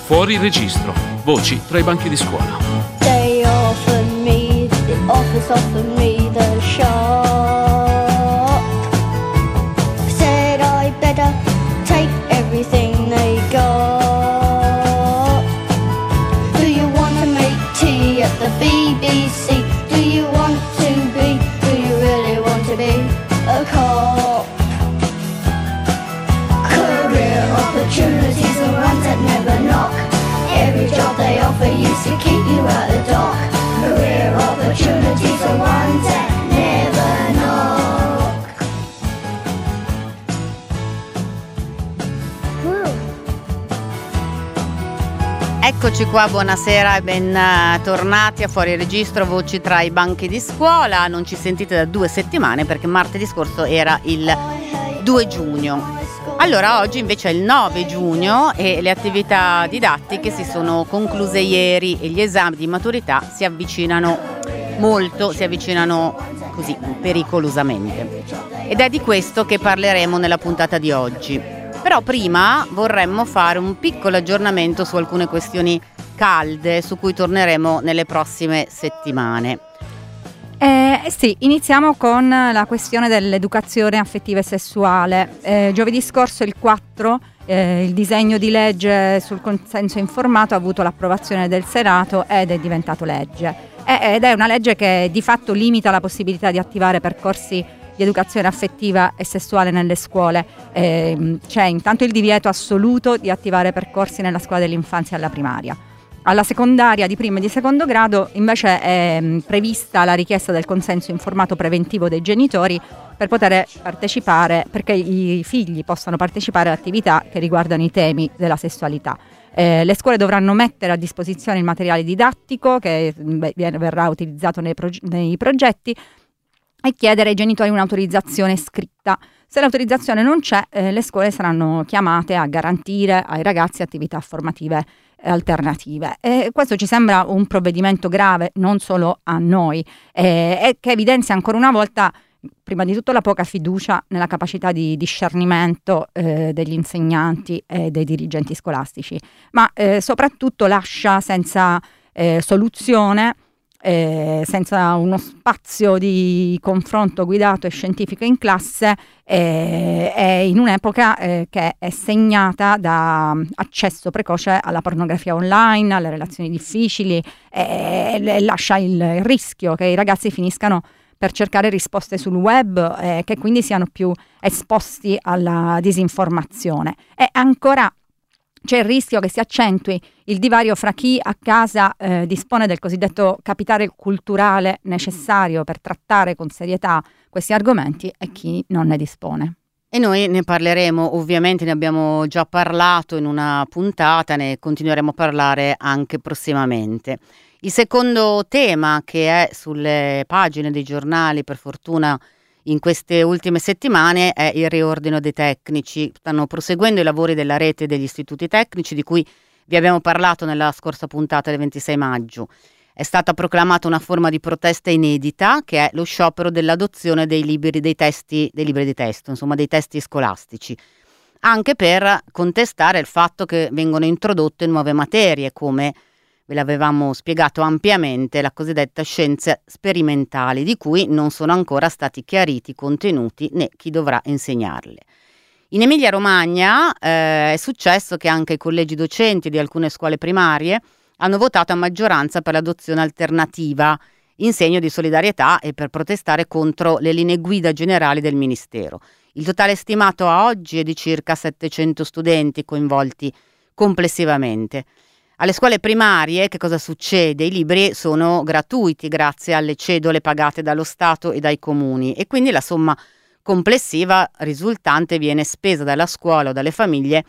Fuori registro. Voci tra i banchi di scuola. They offered me, the office offered me the shop. Said I better take everything they got. Do you want to make tea at the BBC? Do you want to be, do you really want to be a cop? Career opportunities are ones that never knock. Every job they offer used to keep you out the dock. Career opportunities are ones that never knock. Eccoci qua, buonasera e bentornati a Fuori Registro, voci tra i banchi di scuola. Non ci sentite da 2 settimane perché martedì scorso era il 2 giugno. Allora, oggi invece è il 9 giugno e le attività didattiche si sono concluse ieri e gli esami di maturità si avvicinano molto, si avvicinano così pericolosamente. Ed è di questo che parleremo nella puntata di oggi. Però prima vorremmo fare un piccolo aggiornamento su alcune questioni calde su cui torneremo nelle prossime settimane. Sì, iniziamo con la questione dell'educazione affettiva e sessuale. Giovedì scorso, il 4, il disegno di legge sul consenso informato ha avuto l'approvazione del Senato ed è diventato legge. Ed è una legge che di fatto limita la possibilità di attivare percorsi di educazione affettiva e sessuale nelle scuole. C'è intanto il divieto assoluto di attivare percorsi nella scuola dell'infanzia e alla primaria. Alla secondaria di primo e di secondo grado invece è prevista la richiesta del consenso informato preventivo dei genitori per poter partecipare, perché i figli possano partecipare ad attività che riguardano i temi della sessualità. Le scuole dovranno mettere a disposizione il materiale didattico che verrà utilizzato nei progetti e chiedere ai genitori un'autorizzazione scritta. Se l'autorizzazione non c'è, le scuole saranno chiamate a garantire ai ragazzi attività formative alternative. Questo ci sembra un provvedimento grave non solo a noi, e che evidenzia ancora una volta prima di tutto la poca fiducia nella capacità di discernimento degli insegnanti e dei dirigenti scolastici, ma soprattutto lascia senza soluzione, senza uno spazio di confronto guidato e scientifico in classe, in un'epoca che è segnata da accesso precoce alla pornografia online, alle relazioni difficili, lascia il rischio che i ragazzi finiscano per cercare risposte sul web, che quindi siano più esposti alla disinformazione. E ancora c'è il rischio che si accentui il divario fra chi a casa dispone del cosiddetto capitale culturale necessario per trattare con serietà questi argomenti e chi non ne dispone. E noi ne parleremo, ovviamente ne abbiamo già parlato in una puntata, ne continueremo a parlare anche prossimamente. Il secondo tema che è sulle pagine dei giornali, per fortuna, in queste ultime settimane è il riordino dei tecnici. Stanno proseguendo i lavori della rete degli istituti tecnici di cui vi abbiamo parlato nella scorsa puntata del 26 maggio. È stata proclamata una forma di protesta inedita che è lo sciopero dell'adozione dei libri di testo, insomma dei testi scolastici, anche per contestare il fatto che vengono introdotte nuove materie come, ve l'avevamo spiegato ampiamente, la cosiddetta scienze sperimentali, di cui non sono ancora stati chiariti i contenuti né chi dovrà insegnarle. In Emilia-Romagna è successo che anche i collegi docenti di alcune scuole primarie hanno votato a maggioranza per l'adozione alternativa in segno di solidarietà e per protestare contro le linee guida generali del Ministero. Il totale stimato a oggi è di circa 700 studenti coinvolti complessivamente. Alle scuole primarie che cosa succede? I libri sono gratuiti grazie alle cedole pagate dallo Stato e dai comuni e quindi la somma complessiva risultante viene spesa dalla scuola o dalle famiglie,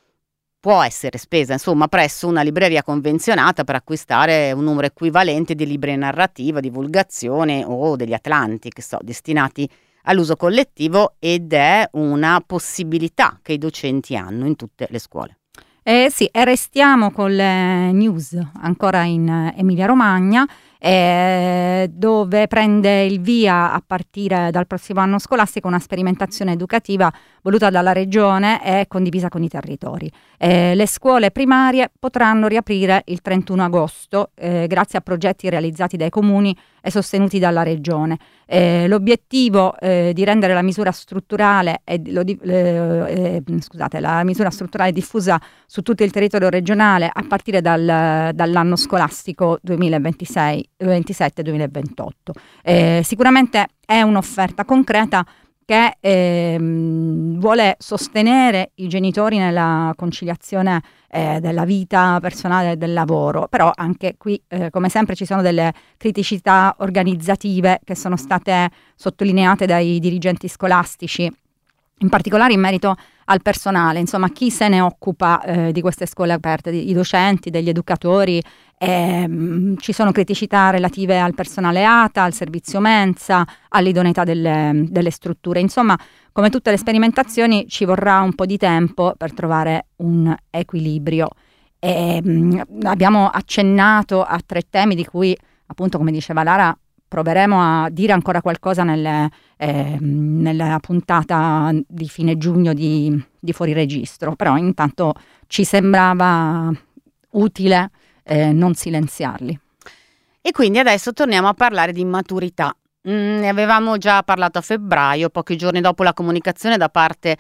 può essere spesa insomma presso una libreria convenzionata per acquistare un numero equivalente di libri narrativa, divulgazione o degli atlanti, destinati all'uso collettivo, ed è una possibilità che i docenti hanno in tutte le scuole. Sì, e restiamo con le news ancora in Emilia-Romagna dove prende il via a partire dal prossimo anno scolastico una sperimentazione educativa voluta dalla Regione e condivisa con i territori. Le scuole primarie potranno riaprire il 31 agosto grazie a progetti realizzati dai comuni e sostenuti dalla Regione. L'obiettivo di rendere la misura strutturale la misura strutturale diffusa su tutto il territorio regionale a partire dall'anno scolastico 2026-2027-2028. Sicuramente è un'offerta concreta che vuole sostenere i genitori nella conciliazione della vita personale e del lavoro, però anche qui come sempre ci sono delle criticità organizzative che sono state sottolineate dai dirigenti scolastici, in particolare in merito al personale, insomma chi se ne occupa di queste scuole aperte, i docenti, degli educatori. Ci sono criticità relative al personale ATA, al servizio mensa, all'idoneità delle strutture. Insomma, come tutte le sperimentazioni ci vorrà un po' di tempo per trovare un equilibrio. Abbiamo accennato a 3 temi di cui, appunto, come diceva Lara, proveremo a dire ancora qualcosa nella puntata di fine giugno di Fuori Registro, però intanto ci sembrava utile non silenziarli. E quindi adesso torniamo a parlare di maturità. Ne avevamo già parlato a febbraio, pochi giorni dopo la comunicazione da parte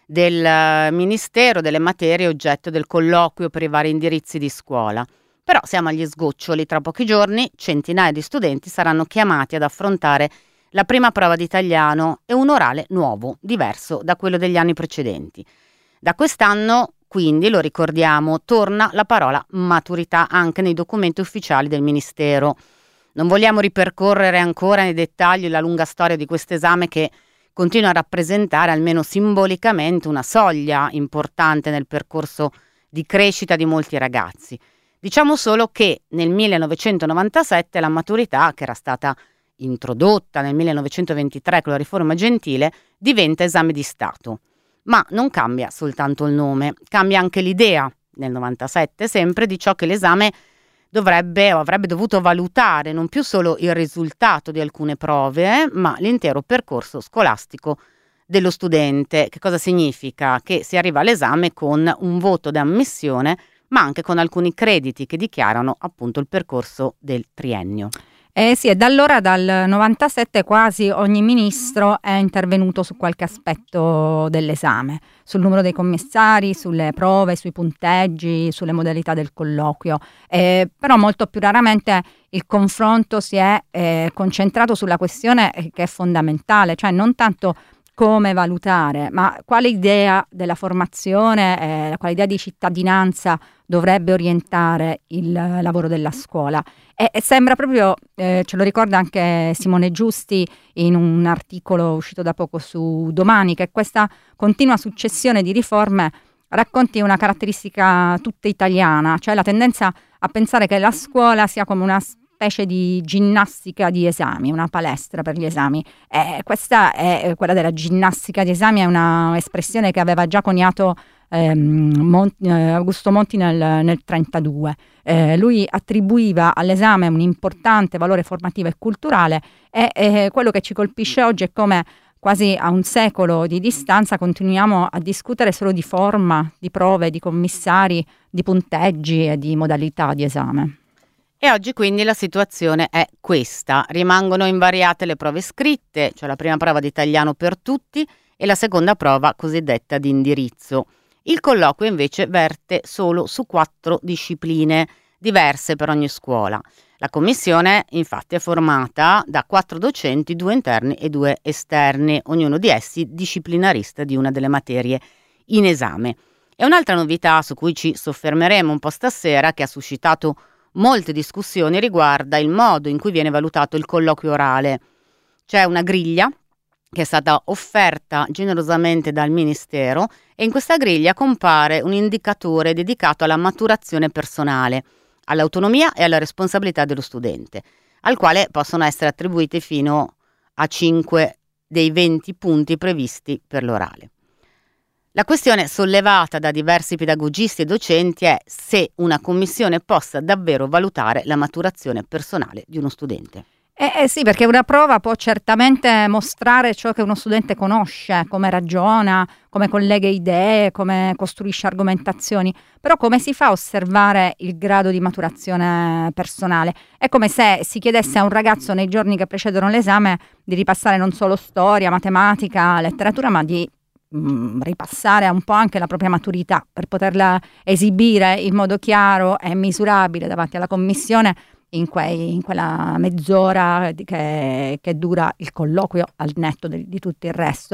del Ministero delle materie oggetto del colloquio per i vari indirizzi di scuola. Però siamo agli sgoccioli, tra pochi giorni centinaia di studenti saranno chiamati ad affrontare la prima prova di italiano e un orale nuovo, diverso da quello degli anni precedenti. Da quest'anno, quindi, lo ricordiamo, torna la parola maturità anche nei documenti ufficiali del Ministero. Non vogliamo ripercorrere ancora nei dettagli la lunga storia di questo esame che continua a rappresentare, almeno simbolicamente, una soglia importante nel percorso di crescita di molti ragazzi. Diciamo solo che nel 1997 la maturità, che era stata introdotta nel 1923 con la riforma Gentile, diventa esame di Stato. Ma non cambia soltanto il nome, cambia anche l'idea, nel 97 sempre, di ciò che l'esame dovrebbe o avrebbe dovuto valutare, non più solo il risultato di alcune prove, ma l'intero percorso scolastico dello studente. Che cosa significa? Che si arriva all'esame con un voto d'ammissione, ma anche con alcuni crediti che dichiarano appunto il percorso del triennio. Sì, e da allora, dal 97, quasi ogni ministro è intervenuto su qualche aspetto dell'esame, sul numero dei commissari, sulle prove, sui punteggi, sulle modalità del colloquio. Però molto più raramente il confronto si è concentrato sulla questione che è fondamentale, cioè non tanto come valutare, ma quale idea della formazione, quale idea di cittadinanza dovrebbe orientare il lavoro della scuola. E sembra proprio, ce lo ricorda anche Simone Giusti in un articolo uscito da poco su Domani, che questa continua successione di riforme racconti una caratteristica tutta italiana, cioè la tendenza a pensare che la scuola sia come una specie di ginnastica di esami, una palestra per gli esami. Questa è quella della ginnastica di esami, è una espressione che aveva già coniato Augusto Monti nel 1932. Lui attribuiva all'esame un importante valore formativo e culturale e quello che ci colpisce oggi è come quasi a un secolo di distanza continuiamo a discutere solo di forma, di prove, di commissari, di punteggi e di modalità di esame. E oggi quindi la situazione è questa. Rimangono invariate le prove scritte, cioè la prima prova di italiano per tutti e la seconda prova cosiddetta di indirizzo. Il colloquio invece verte solo su 4 discipline diverse per ogni scuola. La commissione infatti è formata da 4 docenti, 2 interni e 2 esterni, ognuno di essi disciplinarista di una delle materie in esame. E un'altra novità su cui ci soffermeremo un po' stasera, che ha suscitato molte discussioni, riguarda il modo in cui viene valutato il colloquio orale. C'è una griglia che è stata offerta generosamente dal Ministero e in questa griglia compare un indicatore dedicato alla maturazione personale, all'autonomia e alla responsabilità dello studente, al quale possono essere attribuiti fino a 5 dei 20 punti previsti per l'orale. La questione sollevata da diversi pedagogisti e docenti è se una commissione possa davvero valutare la maturazione personale di uno studente. Sì, perché una prova può certamente mostrare ciò che uno studente conosce, come ragiona, come collega idee, come costruisce argomentazioni, però come si fa a osservare il grado di maturazione personale? È come se si chiedesse a un ragazzo nei giorni che precedono l'esame di ripassare non solo storia, matematica, letteratura, ma di ripassare un po' anche la propria maturità per poterla esibire in modo chiaro e misurabile davanti alla commissione in quella mezz'ora che dura il colloquio, al netto di tutto il resto.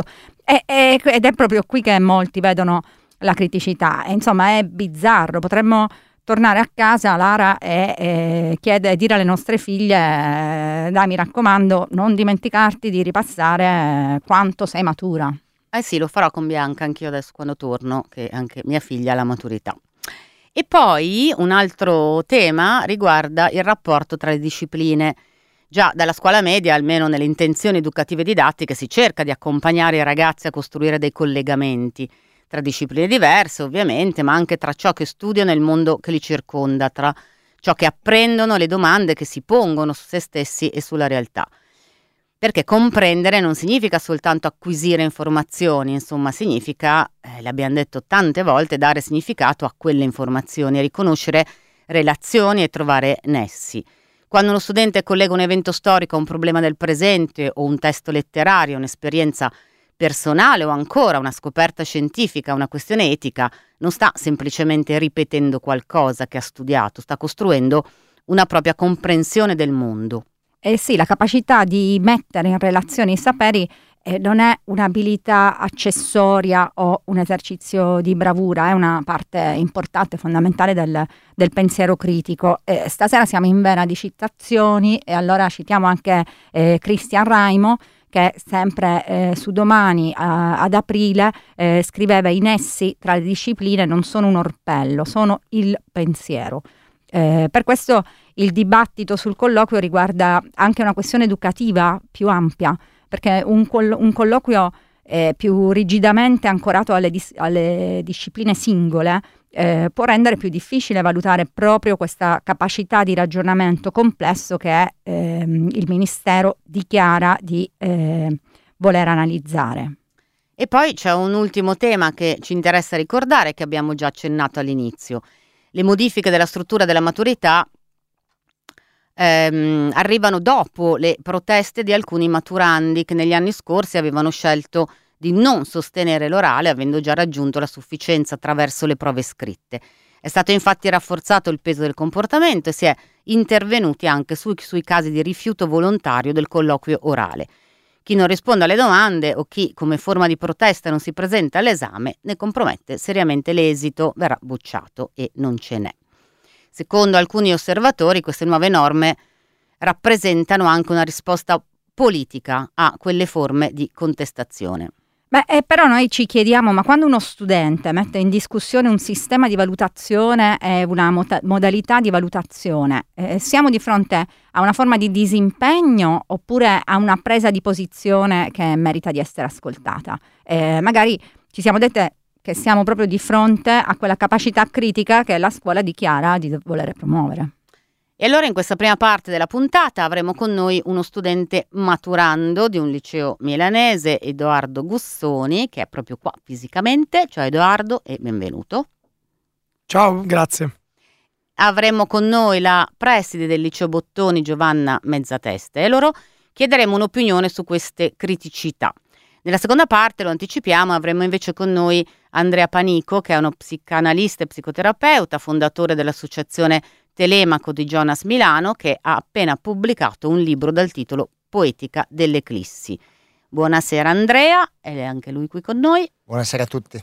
Ed è proprio qui che molti vedono la criticità. E, insomma, è bizzarro. Potremmo tornare a casa, Lara, e dire alle nostre figlie dai, mi raccomando, non dimenticarti di ripassare quanto sei matura. Sì, lo farò con Bianca anch'io adesso quando torno, che anche mia figlia ha la maturità. E poi un altro tema riguarda il rapporto tra le discipline. Già dalla scuola media, almeno nelle intenzioni educative e didattiche, si cerca di accompagnare i ragazzi a costruire dei collegamenti tra discipline diverse, ovviamente, ma anche tra ciò che studiano e il mondo che li circonda, tra ciò che apprendono e le domande che si pongono su se stessi e sulla realtà. Perché comprendere non significa soltanto acquisire informazioni, insomma significa, l'abbiamo detto tante volte, dare significato a quelle informazioni, riconoscere relazioni e trovare nessi. Quando uno studente collega un evento storico a un problema del presente o un testo letterario, un'esperienza personale o ancora una scoperta scientifica, una questione etica, non sta semplicemente ripetendo qualcosa che ha studiato, sta costruendo una propria comprensione del mondo. Sì, la capacità di mettere in relazione i saperi non è un'abilità accessoria o un esercizio di bravura, è una parte importante, fondamentale del pensiero critico. Stasera siamo in vena di citazioni e allora citiamo anche Christian Raimo, che sempre su Domani ad aprile scriveva: i nessi tra le discipline non sono un orpello, sono il pensiero. Per questo il dibattito sul colloquio riguarda anche una questione educativa più ampia, perché un colloquio più rigidamente ancorato alle discipline singole può rendere più difficile valutare proprio questa capacità di ragionamento complesso che il Ministero dichiara di voler analizzare. E poi c'è un ultimo tema che ci interessa ricordare, che abbiamo già accennato all'inizio. Le modifiche della struttura della maturità arrivano dopo le proteste di alcuni maturandi che negli anni scorsi avevano scelto di non sostenere l'orale, avendo già raggiunto la sufficienza attraverso le prove scritte. È stato infatti rafforzato il peso del comportamento e si è intervenuti anche sui casi di rifiuto volontario del colloquio orale. Chi non risponde alle domande o chi, come forma di protesta, non si presenta all'esame ne compromette seriamente l'esito, verrà bocciato e non ce n'è. Secondo alcuni osservatori, queste nuove norme rappresentano anche una risposta politica a quelle forme di contestazione. Però noi ci chiediamo, ma quando uno studente mette in discussione un sistema di valutazione e una modalità di valutazione, siamo di fronte a una forma di disimpegno oppure a una presa di posizione che merita di essere ascoltata? Magari ci siamo dette che siamo proprio di fronte a quella capacità critica che la scuola dichiara di voler promuovere. E allora in questa prima parte della puntata avremo con noi uno studente maturando di un liceo milanese, Edoardo Gussoni, che è proprio qua fisicamente. Ciao Edoardo e benvenuto. Ciao, grazie. Avremo con noi la preside del liceo Bottoni, Giovanna Mezzatesta, e loro chiederemo un'opinione su queste criticità. Nella seconda parte, lo anticipiamo, avremo invece con noi Andrea Panico, che è uno psicanalista e psicoterapeuta, fondatore dell'associazione Telemaco di Jonas Milano, che ha appena pubblicato un libro dal titolo Poetica dell'Eclissi. Buonasera Andrea, è anche lui qui con noi. Buonasera a tutti.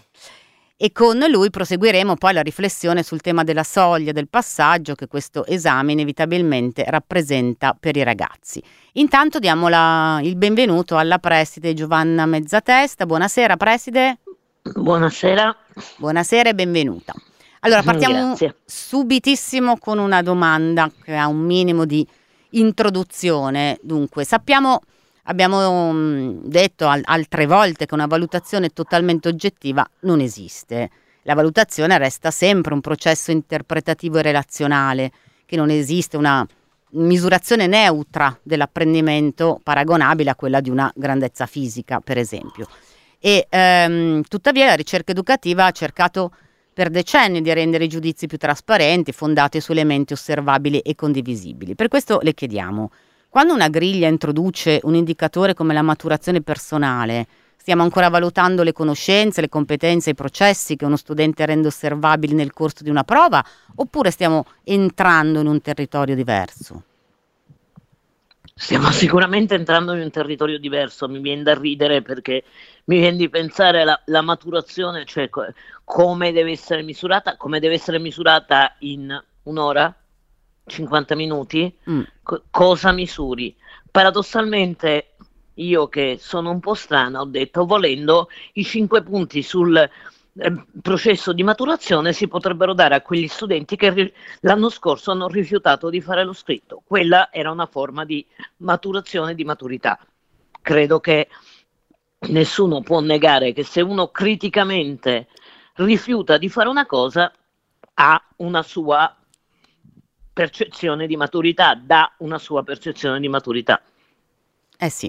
E con lui proseguiremo poi la riflessione sul tema della soglia del passaggio che questo esame inevitabilmente rappresenta per i ragazzi. Intanto diamo il benvenuto alla preside Giovanna Mezzatesta. Buonasera preside. Buonasera. Buonasera e benvenuta. Allora partiamo subitissimo con una domanda che ha un minimo di introduzione. Dunque, sappiamo abbiamo detto altre volte che una valutazione totalmente oggettiva non esiste. La valutazione resta sempre un processo interpretativo e relazionale, che non esiste una misurazione neutra dell'apprendimento paragonabile a quella di una grandezza fisica, per esempio. E tuttavia la ricerca educativa ha cercato per decenni di rendere i giudizi più trasparenti, fondati su elementi osservabili e condivisibili. Per questo le chiediamo: quando una griglia introduce un indicatore come la maturazione personale, stiamo ancora valutando le conoscenze, le competenze, i processi che uno studente rende osservabili nel corso di una prova, oppure stiamo entrando in un territorio diverso? Stiamo sicuramente entrando in un territorio diverso, mi viene da ridere perché mi viene di pensare alla maturazione, cioè come deve essere misurata in un'ora, 50 minuti, cosa misuri? Paradossalmente io, che sono un po' strana, ho detto, volendo, i 5 punti sul processo di maturazione si potrebbero dare a quegli studenti che l'anno scorso hanno rifiutato di fare lo scritto. Quella era una forma di maturazione, di maturità. Credo che nessuno può negare che se uno criticamente rifiuta di fare una cosa, ha una sua percezione di maturità, dà una sua percezione di maturità. Eh sì.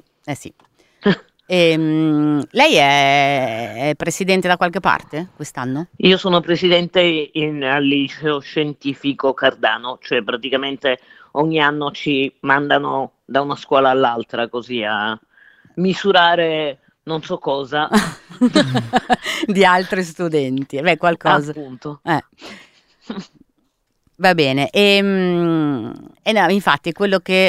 Lei è presidente da qualche parte quest'anno? Io sono presidente al liceo scientifico Cardano, cioè praticamente ogni anno ci mandano da una scuola all'altra così a misurare non so cosa di altri studenti. Beh, qualcosa. Appunto. Va bene. E no, infatti quello che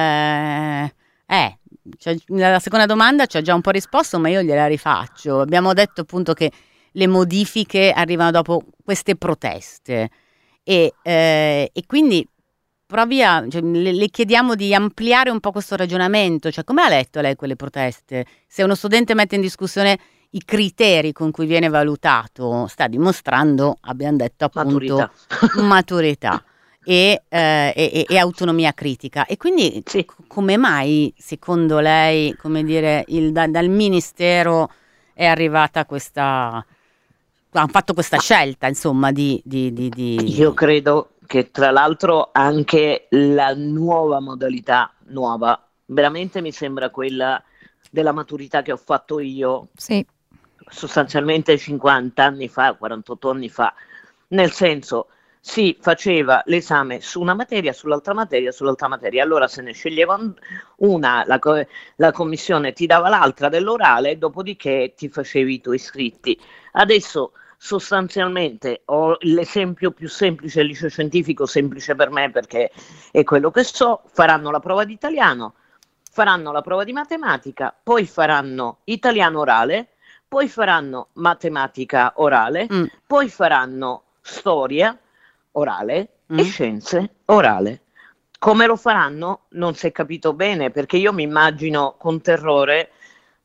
la seconda domanda ci ha già un po' risposto, ma io gliela rifaccio. Abbiamo detto appunto che le modifiche arrivano dopo queste proteste e quindi le chiediamo di ampliare un po' questo ragionamento, cioè come ha letto lei quelle proteste? Se uno studente mette in discussione i criteri con cui viene valutato, sta dimostrando, abbiamo detto appunto, maturità e autonomia critica. E quindi sì. Come mai, secondo lei, come dire, dal Ministero è arrivata questa, ha fatto questa scelta, insomma, Io credo che tra l'altro anche la nuova modalità, veramente mi sembra quella della maturità che ho fatto io, sì, sostanzialmente 50 anni fa, 48 anni fa, nel senso si faceva l'esame su una materia, sull'altra materia, allora se ne sceglieva una, la commissione ti dava l'altra dell'orale, dopodiché ti facevi i tuoi scritti. Adesso sostanzialmente ho l'esempio più semplice, il liceo scientifico, semplice per me perché è quello che so, faranno la prova di italiano, faranno la prova di matematica, poi faranno italiano orale, poi faranno matematica orale, poi faranno storia orale e scienze orale. Come lo faranno non si è capito bene, perché io mi immagino con terrore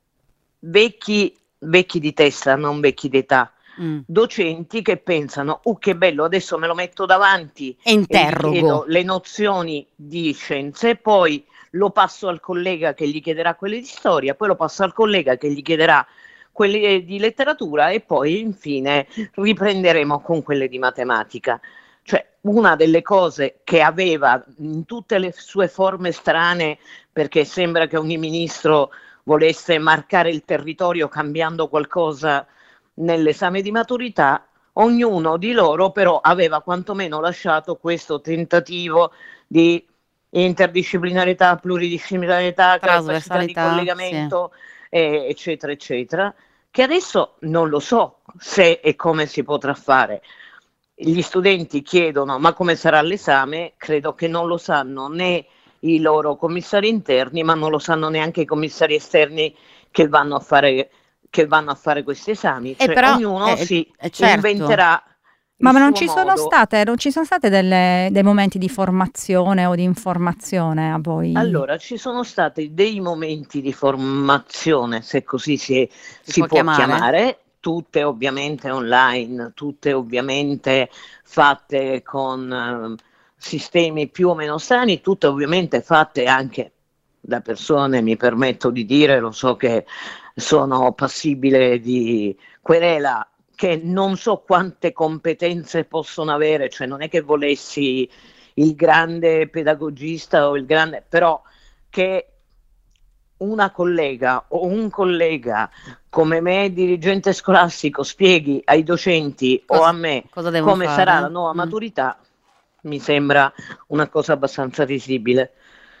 vecchi di testa, non vecchi d'età, docenti che pensano che bello, adesso me lo metto davanti e interrogo, gli chiedo le nozioni di scienze, poi lo passo al collega che gli chiederà quelle di storia, poi lo passo al collega che gli chiederà quelle di letteratura e poi infine riprenderemo con quelle di matematica. Cioè, una delle cose che aveva in tutte le sue forme strane, perché sembra che ogni ministro volesse marcare il territorio cambiando qualcosa nell'esame di maturità, ognuno di loro però aveva quantomeno lasciato questo tentativo di interdisciplinarità, pluridisciplinarietà, capacità di collegamento, sì, eccetera, eccetera, che adesso non lo so se e come si potrà fare. Gli studenti chiedono ma come sarà l'esame, credo che non lo sanno né i loro commissari interni, ma non lo sanno neanche i commissari esterni che vanno a fare questi esami, cioè però, ognuno si certo, inventerà. Ma non ci sono state dei momenti di formazione o di informazione a voi? Allora, ci sono stati dei momenti di formazione, se così si può chiamare, tutte ovviamente online, tutte ovviamente fatte con sistemi più o meno strani, tutte ovviamente fatte anche da persone, mi permetto di dire, lo so che sono passibile di querela, che non so quante competenze possono avere, cioè non è che volessi il grande pedagogista o il grande, però che una collega o un collega come me, dirigente scolastico, spieghi ai docenti o a me come fare? sarà la nuova maturità, mi sembra una cosa abbastanza risibile.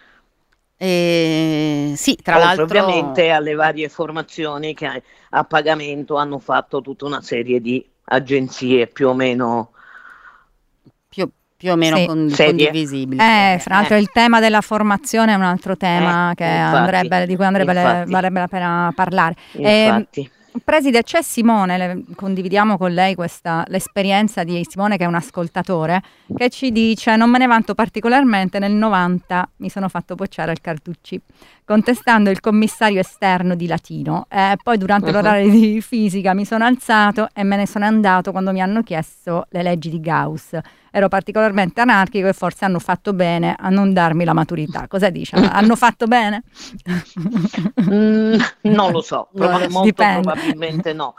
Sì, tra Oltre l'altro ovviamente alle varie formazioni che a pagamento hanno fatto tutta una serie di agenzie più o meno più o meno Sì. condivisibili. Fra l'altro il tema della formazione è un altro tema che di cui andrebbe varrebbe la pena parlare. Infatti. Preside, c'è Simone, condividiamo con lei l'esperienza di Simone, che è un ascoltatore, che ci dice: non me ne vanto particolarmente, nel 90 mi sono fatto bocciare al Carducci contestando il commissario esterno di latino, poi durante l'orario di fisica mi sono alzato e me ne sono andato quando mi hanno chiesto le leggi di Gauss. Ero particolarmente anarchico e forse hanno fatto bene a non darmi la maturità. Cosa dice? Hanno fatto bene? Non lo so, molto dipende. Probabilmente no.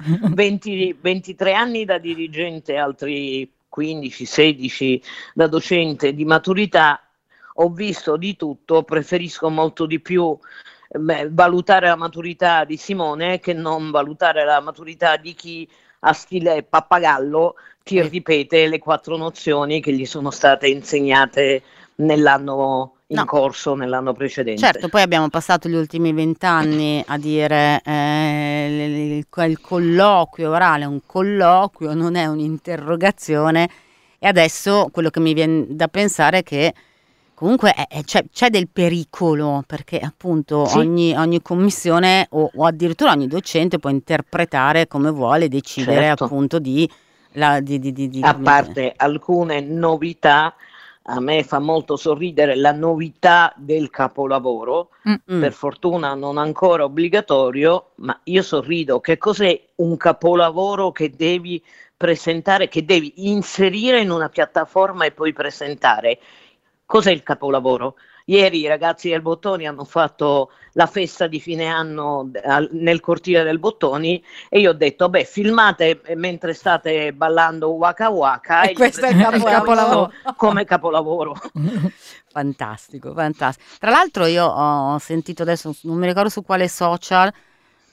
23 anni da dirigente, altri 15-16 da docente di maturità, ho visto di tutto, preferisco molto di più valutare la maturità di Simone che non valutare la maturità di chi a stile pappagallo ti ripete le 4 nozioni che gli sono state insegnate nell'anno in corso, nell'anno precedente. Certo, poi abbiamo passato gli ultimi 20 anni a dire il colloquio orale è un colloquio, non è un'interrogazione, e adesso quello che mi viene da pensare è che comunque c'è del pericolo, perché appunto Sì. ogni commissione o addirittura ogni docente può interpretare come vuole, decidere Certo. appunto a parte alcune novità, a me fa molto sorridere la novità del capolavoro, per fortuna non ancora obbligatorio, ma io sorrido. Che cos'è un capolavoro che devi presentare, che devi inserire in una piattaforma e poi presentare? Cos'è il capolavoro? Ieri i ragazzi del Bottoni hanno fatto la festa di fine anno nel cortile del Bottoni e io ho detto, filmate mentre state ballando Waka Waka e questo è il capolavoro. come capolavoro. Fantastico, fantastico. Tra l'altro io ho sentito adesso, non mi ricordo su quale social, e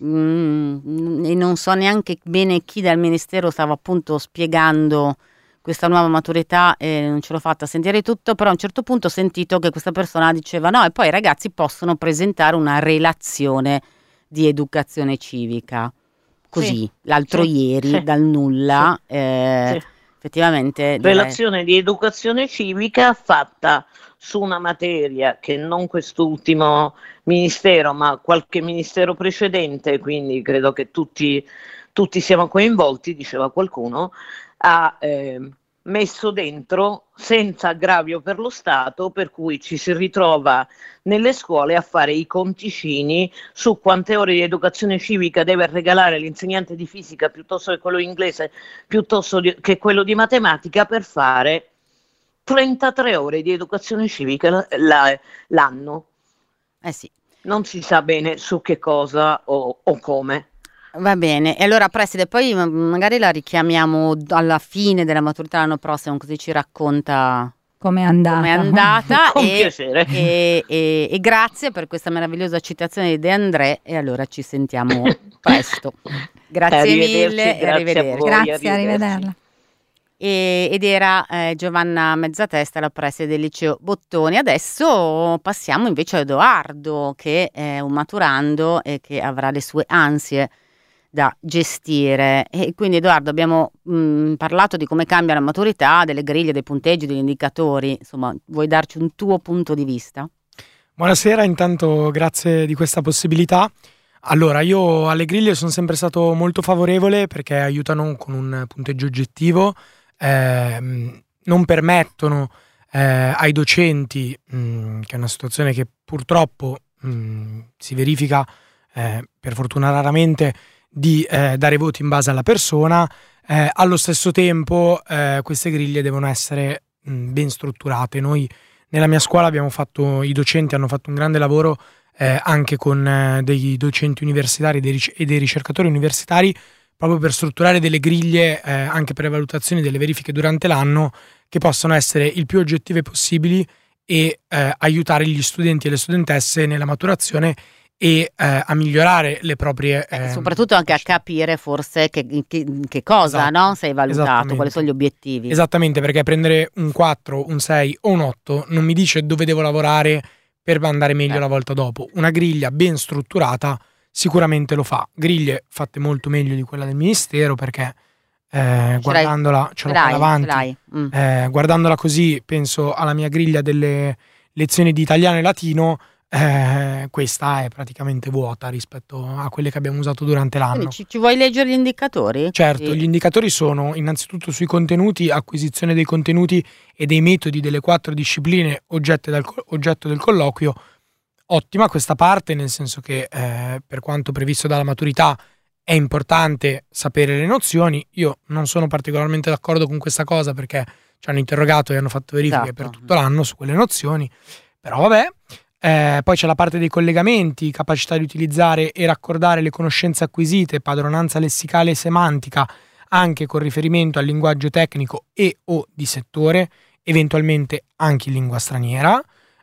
non so neanche bene chi dal Ministero stava appunto spiegando questa nuova maturità, e non ce l'ho fatta sentire tutto, però a un certo punto ho sentito che questa persona diceva no, e poi i ragazzi possono presentare una relazione di educazione civica, così, l'altro ieri, dal nulla, effettivamente. Relazione di educazione civica fatta su una materia che non quest'ultimo ministero, ma qualche ministero precedente, quindi credo che tutti siamo coinvolti, diceva qualcuno, ha messo dentro senza aggravio per lo Stato, per cui ci si ritrova nelle scuole a fare i conticini su quante ore di educazione civica deve regalare l'insegnante di fisica piuttosto che quello di inglese, piuttosto che quello di matematica, per fare 33 ore di educazione civica l'anno. Sì. Non si sa bene su che cosa o come. Va bene, e allora preside, poi magari la richiamiamo alla fine della maturità l'anno prossimo, così ci racconta com'è andata. Con piacere. E grazie per questa meravigliosa citazione di De André, e allora ci sentiamo presto. Grazie mille e arrivederci. Grazie, arrivederla. Ed era Giovanna Mezzatesta, la preside del liceo Bottoni. Adesso passiamo invece a Edoardo, che è un maturando e che avrà le sue ansie da gestire. E quindi Edoardo, abbiamo parlato di come cambia la maturità, delle griglie, dei punteggi, degli indicatori. Insomma, vuoi darci un tuo punto di vista? Buonasera, intanto grazie di questa possibilità. Allora, io alle griglie sono sempre stato molto favorevole perché aiutano con un punteggio oggettivo, non permettono ai docenti, che è una situazione che purtroppo si verifica per fortuna raramente, di dare voti in base alla persona. Allo stesso tempo queste griglie devono essere ben strutturate. Noi nella mia scuola i docenti hanno fatto un grande lavoro anche con dei docenti universitari e dei ricercatori universitari, proprio per strutturare delle griglie anche per le valutazioni delle verifiche durante l'anno che possano essere il più oggettive possibili e aiutare gli studenti e le studentesse nella maturazione e a migliorare le proprie soprattutto anche a capire forse che cosa, Esatto, no? Sei valutato, esattamente. quali sono gli obiettivi. Esattamente, perché prendere un 4, un 6 o un 8 non mi dice dove devo lavorare per andare meglio la volta dopo. Una griglia ben strutturata sicuramente lo fa. Griglie fatte molto meglio di quella del Ministero, perché guardandola, ce l'ho qua davanti, guardandola così penso alla mia griglia delle lezioni di italiano e latino. Questa è praticamente vuota rispetto a quelle che abbiamo usato durante l'anno. Quindi ci vuoi leggere gli indicatori? Certo, Sì. gli indicatori sono innanzitutto sui contenuti, acquisizione dei contenuti e dei metodi delle 4 discipline oggetto del colloquio. Ottima questa parte, nel senso che per quanto previsto dalla maturità è importante sapere le nozioni. Io non sono particolarmente d'accordo con questa cosa, perché ci hanno interrogato e hanno fatto verifiche per tutto l'anno su quelle nozioni, però vabbè. Poi c'è la parte dei collegamenti, capacità di utilizzare e raccordare le conoscenze acquisite, padronanza lessicale e semantica, anche con riferimento al linguaggio tecnico e o di settore, eventualmente anche in lingua straniera.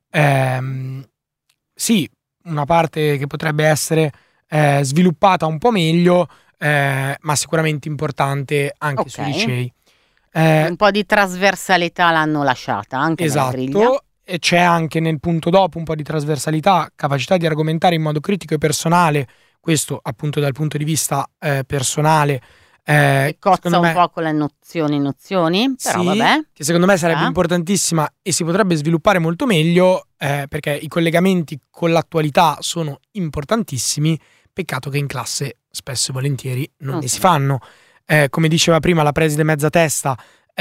Sì, una parte che potrebbe essere sviluppata un po' meglio, ma sicuramente importante anche sui licei. Un po' di trasversalità l'hanno lasciata anche nella griglia. Esatto. E c'è anche nel punto dopo un po' di trasversalità, capacità di argomentare in modo critico e personale, questo appunto dal punto di vista personale. Che cozza un po' con le nozioni, però sì, vabbè. Che secondo me sarebbe importantissima e si potrebbe sviluppare molto meglio, perché i collegamenti con l'attualità sono importantissimi, peccato che in classe spesso e volentieri non ne si fanno. Come diceva prima la preside mezza testa,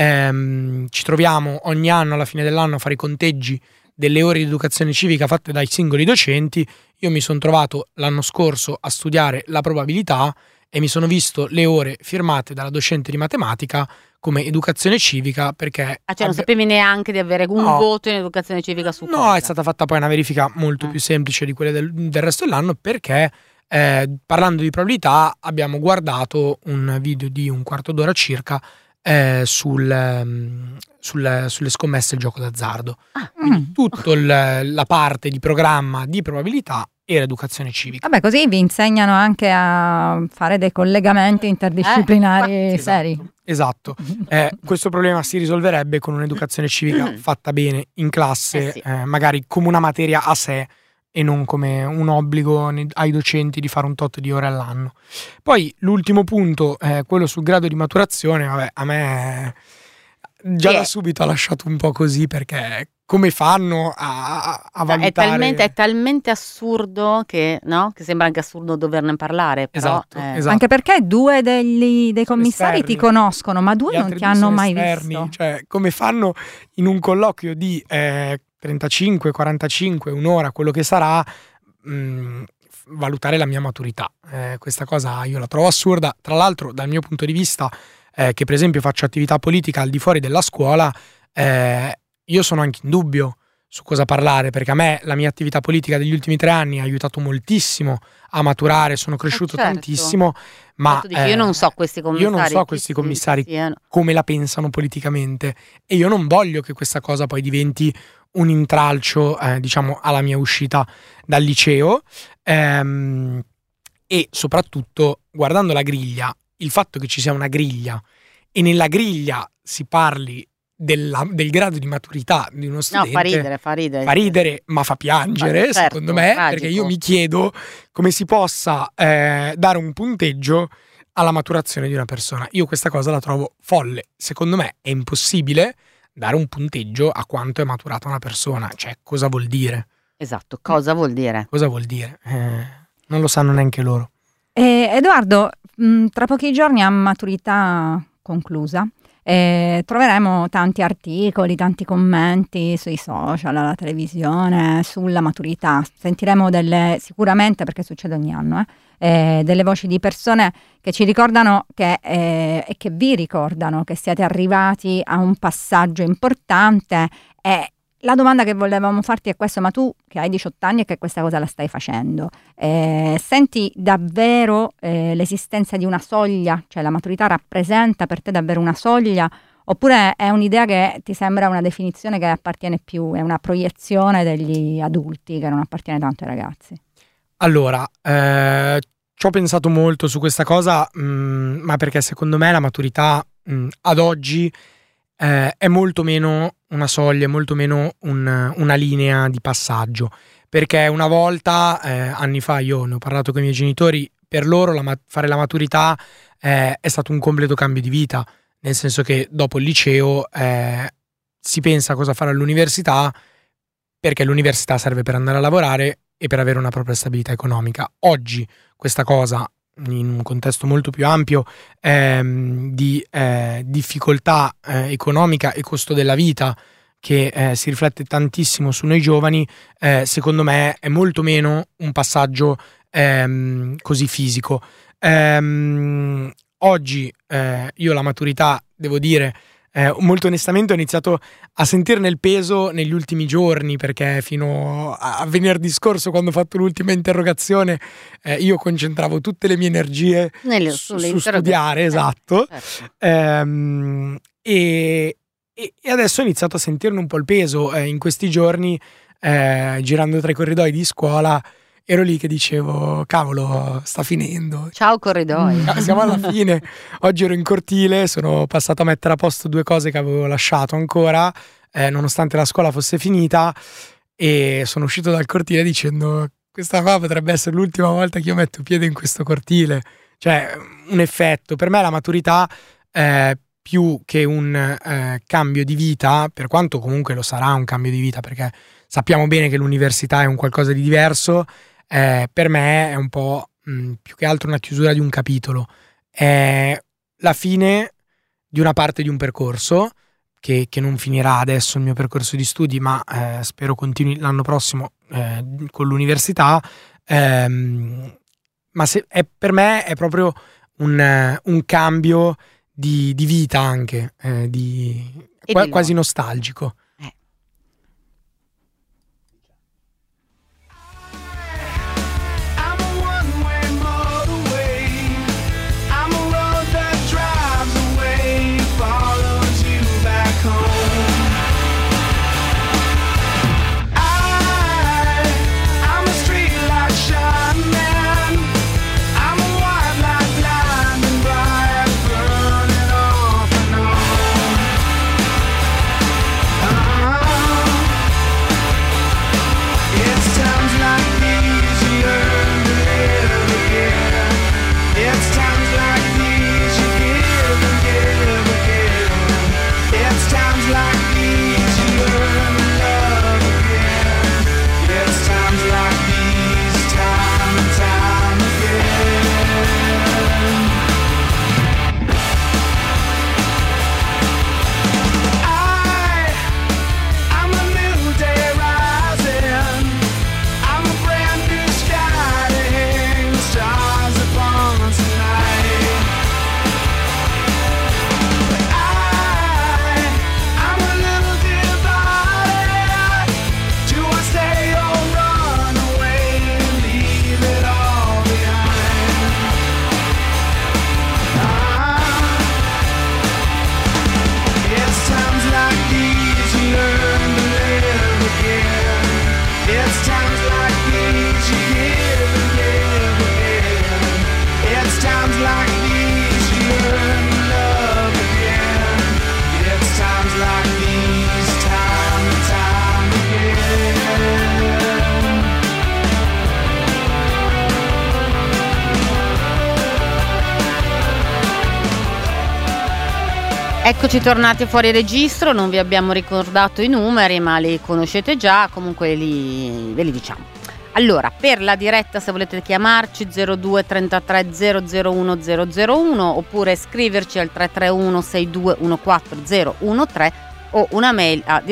ci troviamo ogni anno alla fine dell'anno a fare i conteggi delle ore di educazione civica fatte dai singoli docenti. Io mi sono trovato l'anno scorso a studiare la probabilità e mi sono visto le ore firmate dalla docente di matematica come educazione civica, perché non sapevi neanche di avere un voto in educazione civica su cosa? No, è stata fatta poi una verifica molto più semplice di quelle del resto dell'anno, perché parlando di probabilità abbiamo guardato un video di un quarto d'ora circa sulle scommesse e il gioco d'azzardo. Quindi tutta la parte di programma di probabilità era educazione civica. Vabbè, così vi insegnano anche a fare dei collegamenti interdisciplinari seri. Esatto. Questo problema si risolverebbe con un'educazione civica fatta bene in classe, magari come una materia a sé e non come un obbligo ai docenti di fare un tot di ore all'anno. Poi l'ultimo punto, quello sul grado di maturazione, vabbè, a me già da subito ha lasciato un po' così, perché come fanno a valutare? È talmente assurdo che sembra anche assurdo doverne parlare. Però, esatto. Anche perché 2 dei commissari esterni, ti conoscono, ma 2 non ti hanno mai visto. Cioè, come fanno in un colloquio di 35, 45, un'ora, quello che sarà, valutare la mia maturità? Questa cosa io la trovo assurda. Tra l'altro, dal mio punto di vista, che per esempio faccio attività politica al di fuori della scuola, io sono anche in dubbio su cosa parlare, perché a me la mia attività politica degli ultimi 3 anni ha aiutato moltissimo a maturare, sono cresciuto tantissimo, ma io non so questi commissari come la pensano politicamente, e io non voglio che questa cosa poi diventi un intralcio, diciamo, alla mia uscita dal liceo, e soprattutto guardando la griglia, il fatto che ci sia una griglia e nella griglia si parli del grado di maturità di uno studente, fa ridere, ma fa piangere, secondo me, tragico. Perché io mi chiedo come si possa dare un punteggio alla maturazione di una persona. Io questa cosa la trovo folle. Secondo me è impossibile dare un punteggio a quanto è maturata una persona. Cioè, cosa vuol dire? Esatto, cosa vuol dire? Cosa vuol dire? Non lo sanno neanche loro. Edoardo, tra pochi giorni a maturità conclusa troveremo tanti articoli, tanti commenti sui social, alla televisione, sulla maturità. Sentiremo sicuramente, perché succede ogni anno, delle voci di persone che ci ricordano e che vi ricordano che siete arrivati a un passaggio importante, e La domanda che volevamo farti è questa: ma tu che hai 18 anni e che questa cosa la stai facendo, senti davvero l'esistenza di una soglia? Cioè la maturità rappresenta per te davvero una soglia? Oppure è un'idea che ti sembra una definizione che appartiene più, è una proiezione degli adulti che non appartiene tanto ai ragazzi? Allora, ci ho pensato molto su questa cosa, ma perché secondo me la maturità ad oggi è molto meno una soglia, è molto meno una linea di passaggio, perché una volta, anni fa, io ne ho parlato con i miei genitori, per loro fare la maturità è stato un completo cambio di vita, nel senso che dopo il liceo si pensa a cosa fare all'università, perché l'università serve per andare a lavorare e per avere una propria stabilità economica. Oggi questa cosa, in un contesto molto più ampio di difficoltà economica e costo della vita, che si riflette tantissimo su noi giovani, secondo me è molto meno un passaggio così fisico. Oggi io la maturità, devo dire, molto onestamente ho iniziato a sentirne il peso negli ultimi giorni, perché fino a venerdì scorso, quando ho fatto l'ultima interrogazione, io concentravo tutte le mie energie su studiare, esatto. Certo. E adesso ho iniziato a sentirne un po' il peso. In questi giorni, girando tra i corridoi di scuola, ero lì che dicevo, cavolo, sta finendo. Ciao corridoi. Siamo alla fine. Oggi ero in cortile, sono passato a mettere a posto 2 cose che avevo lasciato ancora, nonostante la scuola fosse finita, e sono uscito dal cortile dicendo, questa qua potrebbe essere l'ultima volta che io metto piede in questo cortile. Cioè, un effetto. Per me la maturità, più che un cambio di vita, per quanto comunque lo sarà un cambio di vita, perché sappiamo bene che l'università è un qualcosa di diverso, per me è un po' più che altro una chiusura di un capitolo, è la fine di una parte di un percorso che non finirà adesso il mio percorso di studi, ma spero continui l'anno prossimo con l'università, ma per me è proprio un cambio di vita anche, quasi nostalgico. Eccoci tornati fuori registro, non vi abbiamo ricordato i numeri, ma li conoscete già, comunque ve li diciamo. Allora, per la diretta, se volete chiamarci, 02 33 001 001, oppure scriverci al 331 6214 013 o una mail a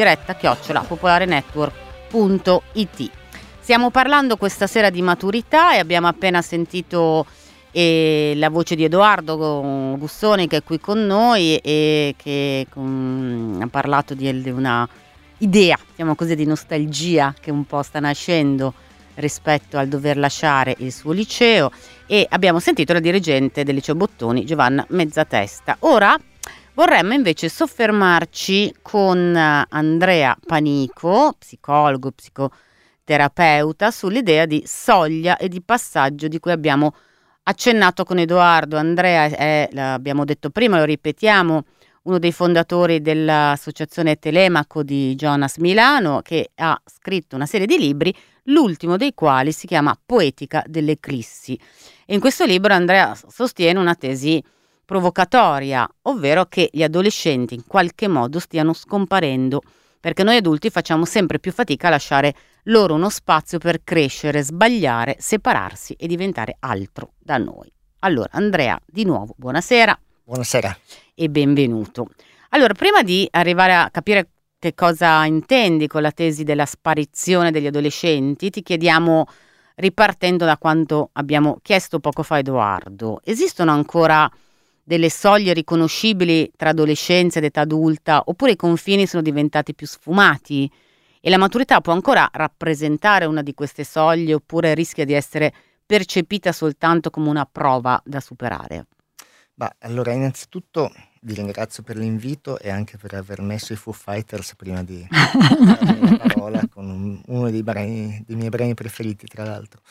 diretta@popolarenetwork.it. Stiamo parlando questa sera di maturità e abbiamo appena sentito la voce di Edoardo Gussoni, che è qui con noi e che ha parlato di una idea, diciamo così, di nostalgia che un po' sta nascendo rispetto al dover lasciare il suo liceo, e abbiamo sentito la dirigente del liceo Bottoni, Giovanna Mezzatesta. Ora vorremmo invece soffermarci con Andrea Panico, psicologo, psicoterapeuta, sull'idea di soglia e di passaggio di cui abbiamo accennato con Edoardo. Andrea è, l'abbiamo detto prima, lo ripetiamo, uno dei fondatori dell'associazione Telemaco di Jonas Milano, che ha scritto una serie di libri, l'ultimo dei quali si chiama Poetica dell'Eclissi. E in questo libro Andrea sostiene una tesi provocatoria, ovvero che gli adolescenti in qualche modo stiano scomparendo, perché noi adulti facciamo sempre più fatica a lasciare loro uno spazio per crescere, sbagliare, separarsi e diventare altro da noi. Allora, Andrea, di nuovo, buonasera. Buonasera. E benvenuto. Allora, prima di arrivare a capire che cosa intendi con la tesi della sparizione degli adolescenti, ti chiediamo, ripartendo da quanto abbiamo chiesto poco fa a Edoardo, esistono ancora delle soglie riconoscibili tra adolescenza ed età adulta, oppure i confini sono diventati più sfumati e la maturità può ancora rappresentare una di queste soglie, oppure rischia di essere percepita soltanto come una prova da superare? Allora, innanzitutto vi ringrazio per l'invito e anche per aver messo i Foo Fighters prima di darmi la parola, con uno dei miei brani preferiti, tra l'altro.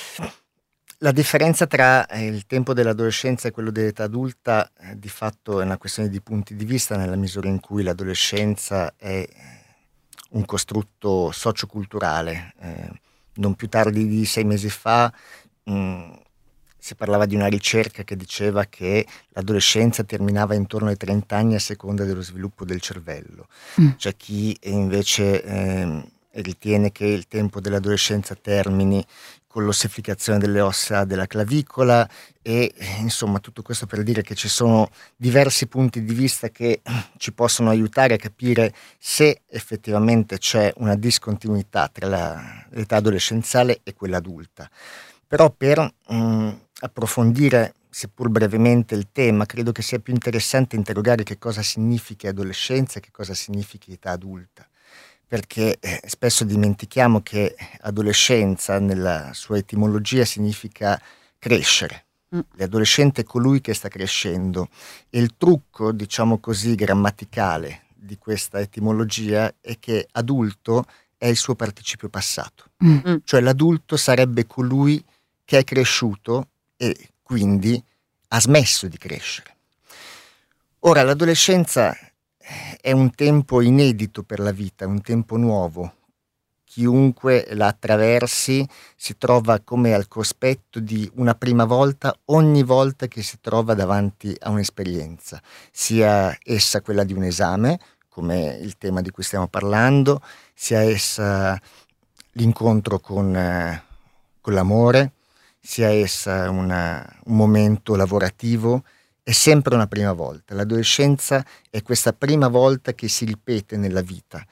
La differenza tra il tempo dell'adolescenza e quello dell'età adulta di fatto è una questione di punti di vista, nella misura in cui l'adolescenza è un costrutto socioculturale. Non più tardi di 6 mesi fa si parlava di una ricerca che diceva che l'adolescenza terminava intorno ai 30 anni a seconda dello sviluppo del cervello. C'è chi invece ritiene che il tempo dell'adolescenza termini con l'ossificazione delle ossa della clavicola, e insomma tutto questo per dire che ci sono diversi punti di vista che ci possono aiutare a capire se effettivamente c'è una discontinuità tra l'età adolescenziale e quella adulta. Però per approfondire, seppur brevemente, il tema, credo che sia più interessante interrogare che cosa significhi adolescenza e che cosa significhi età adulta, perché spesso dimentichiamo che adolescenza nella sua etimologia significa crescere. L'adolescente è colui che sta crescendo, e il trucco, diciamo così, grammaticale di questa etimologia è che adulto è il suo participio passato, cioè l'adulto sarebbe colui che è cresciuto e quindi ha smesso di crescere. Ora, l'adolescenza è un tempo inedito per la vita, un tempo nuovo. Chiunque la attraversi si trova come al cospetto di una prima volta ogni volta che si trova davanti a un'esperienza, sia essa quella di un esame, come il tema di cui stiamo parlando, sia essa l'incontro con l'amore, sia essa un momento lavorativo. È sempre una prima volta. L'adolescenza è questa prima volta che si ripete nella vita,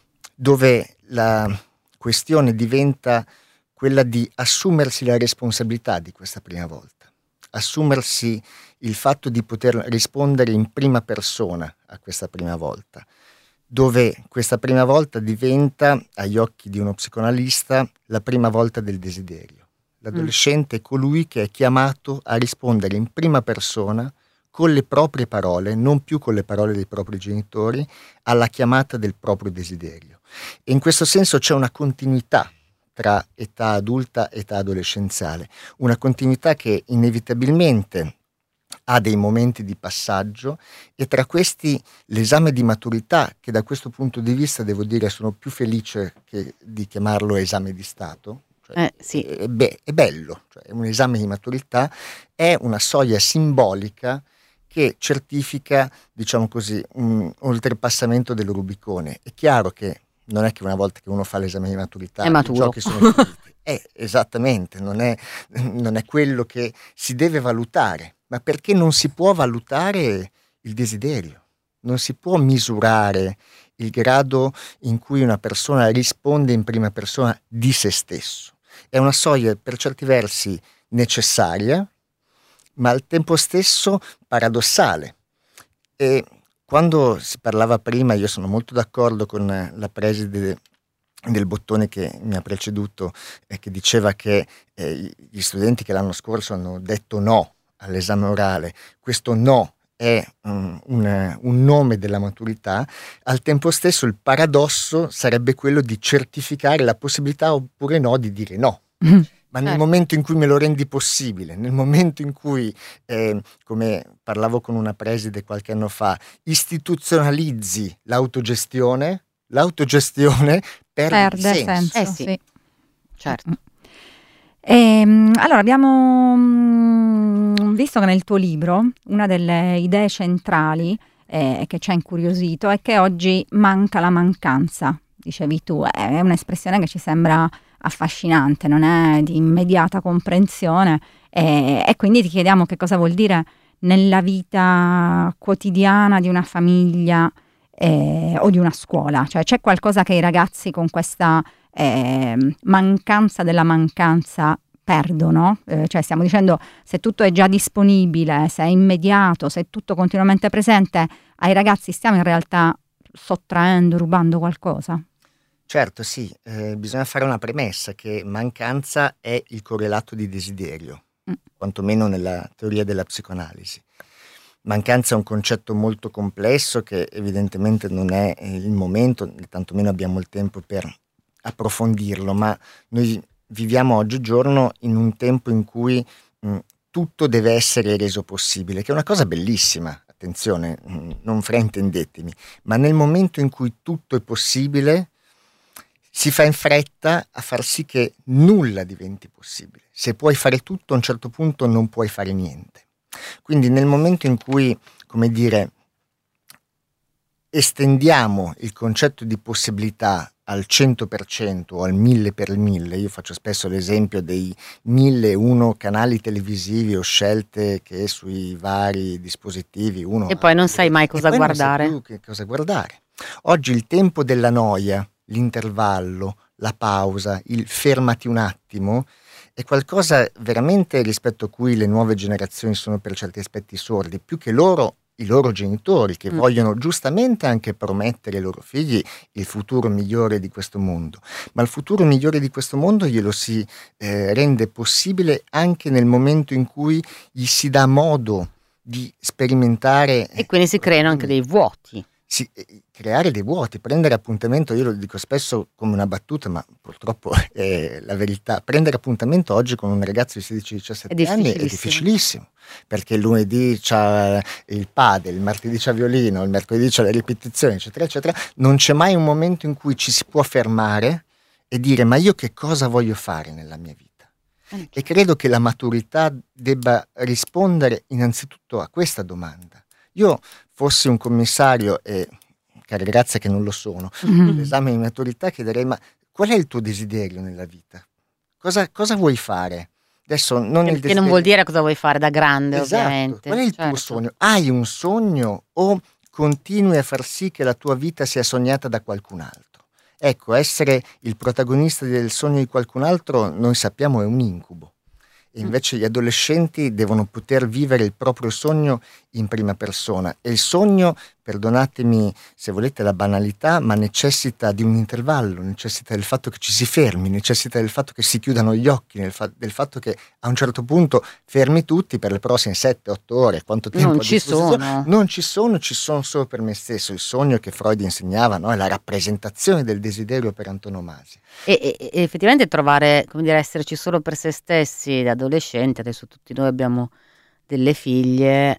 dove la questione diventa quella di assumersi la responsabilità di questa prima volta, assumersi il fatto di poter rispondere in prima persona a questa prima volta, dove questa prima volta diventa, agli occhi di uno psicoanalista, la prima volta del desiderio. L'adolescente è colui che è chiamato a rispondere in prima persona, con le proprie parole, non più con le parole dei propri genitori, alla chiamata del proprio desiderio. E in questo senso c'è una continuità tra età adulta e età adolescenziale, una continuità che inevitabilmente ha dei momenti di passaggio, e tra questi l'esame di maturità, che da questo punto di vista devo dire sono più felice di chiamarlo esame di Stato. Sì. È bello, cioè un esame di maturità è una soglia simbolica che certifica, diciamo così, un oltrepassamento del Rubicone. È chiaro che non è che una volta che uno fa l'esame di maturità è maturo. i giochi sono finiti. Esattamente, non è quello che si deve valutare, ma perché non si può valutare il desiderio, non si può misurare il grado in cui una persona risponde in prima persona di se stesso. È una soglia per certi versi necessaria, ma al tempo stesso paradossale. E quando si parlava prima, io sono molto d'accordo con la preside del Bottone che mi ha preceduto, che diceva che gli studenti che l'anno scorso hanno detto no all'esame orale, questo no è un nome della maturità. Al tempo stesso il paradosso sarebbe quello di certificare la possibilità oppure no di dire no. Ma nel momento in cui me lo rendi possibile, nel momento in cui, come parlavo con una preside qualche anno fa, istituzionalizzi l'autogestione perde senso. Sì. Certo. Allora, abbiamo visto che nel tuo libro una delle idee centrali che ci ha incuriosito è che oggi manca la mancanza, dicevi tu, è un'espressione che ci sembra affascinante, non è di immediata comprensione e quindi ti chiediamo che cosa vuol dire nella vita quotidiana di una famiglia o di una scuola, cioè c'è qualcosa che i ragazzi con questa mancanza della mancanza perdono, cioè stiamo dicendo se tutto è già disponibile, se è immediato, se è tutto continuamente presente, ai ragazzi stiamo in realtà sottraendo, rubando qualcosa? Certo, sì, bisogna fare una premessa che mancanza è il correlato di desiderio, quantomeno nella teoria della psicoanalisi. Mancanza è un concetto molto complesso che evidentemente non è il momento, tantomeno abbiamo il tempo per approfondirlo, ma noi viviamo oggigiorno in un tempo in cui tutto deve essere reso possibile, che è una cosa bellissima, attenzione, non fraintendetemi, ma nel momento in cui tutto è possibile si fa in fretta a far sì che nulla diventi possibile. Se puoi fare tutto, a un certo punto non puoi fare niente. Quindi nel momento in cui, come dire, estendiamo il concetto di possibilità al 100% o al 1000 per il 1000, io faccio spesso l'esempio dei 1001 canali televisivi o scelte che sui vari dispositivi uno e poi non sai mai cosa guardare. Non sai più che cosa guardare. Oggi il tempo della noia, l'intervallo, la pausa, il fermati un attimo, è qualcosa veramente rispetto a cui le nuove generazioni sono per certi aspetti sordi, più che loro, i loro genitori che vogliono giustamente anche promettere ai loro figli il futuro migliore di questo mondo, ma il futuro migliore di questo mondo glielo si rende possibile anche nel momento in cui gli si dà modo di sperimentare. E quindi si creano anche dei vuoti. Sì, creare dei vuoti, prendere appuntamento, io lo dico spesso come una battuta, ma purtroppo è la verità, prendere appuntamento oggi con un ragazzo di 16-17 anni è difficilissimo, perché il lunedì c'ha il padel, il martedì c'ha violino, il mercoledì c'ha le ripetizioni, eccetera, eccetera. Non c'è mai un momento in cui ci si può fermare e dire ma io che cosa voglio fare nella mia vita? E credo che la maturità debba rispondere innanzitutto a questa domanda. Io fossi un commissario e, care ragazze che non lo sono, l'esame di maturità chiederei ma qual è il tuo desiderio nella vita? Cosa vuoi fare? Adesso non il desiderio. Che non vuol dire cosa vuoi fare da grande, esatto. Ovviamente. Qual è il tuo sogno? Hai un sogno o continui a far sì che la tua vita sia sognata da qualcun altro? Ecco, essere il protagonista del sogno di qualcun altro noi sappiamo è un incubo. E invece gli adolescenti devono poter vivere il proprio sogno in prima persona e il sogno, perdonatemi se volete la banalità, ma necessita di un intervallo, necessita del fatto che ci si fermi, necessita del fatto che si chiudano gli occhi, del fatto che a un certo punto fermi tutti per le prossime 7-8 ore, quanto tempo non ci sono. Non ci sono, ci sono solo per me stesso. Il sogno che Freud insegnava, no? È la rappresentazione del desiderio per antonomasia. E effettivamente trovare, come dire, esserci solo per se stessi da adolescenti, adesso tutti noi abbiamo delle figlie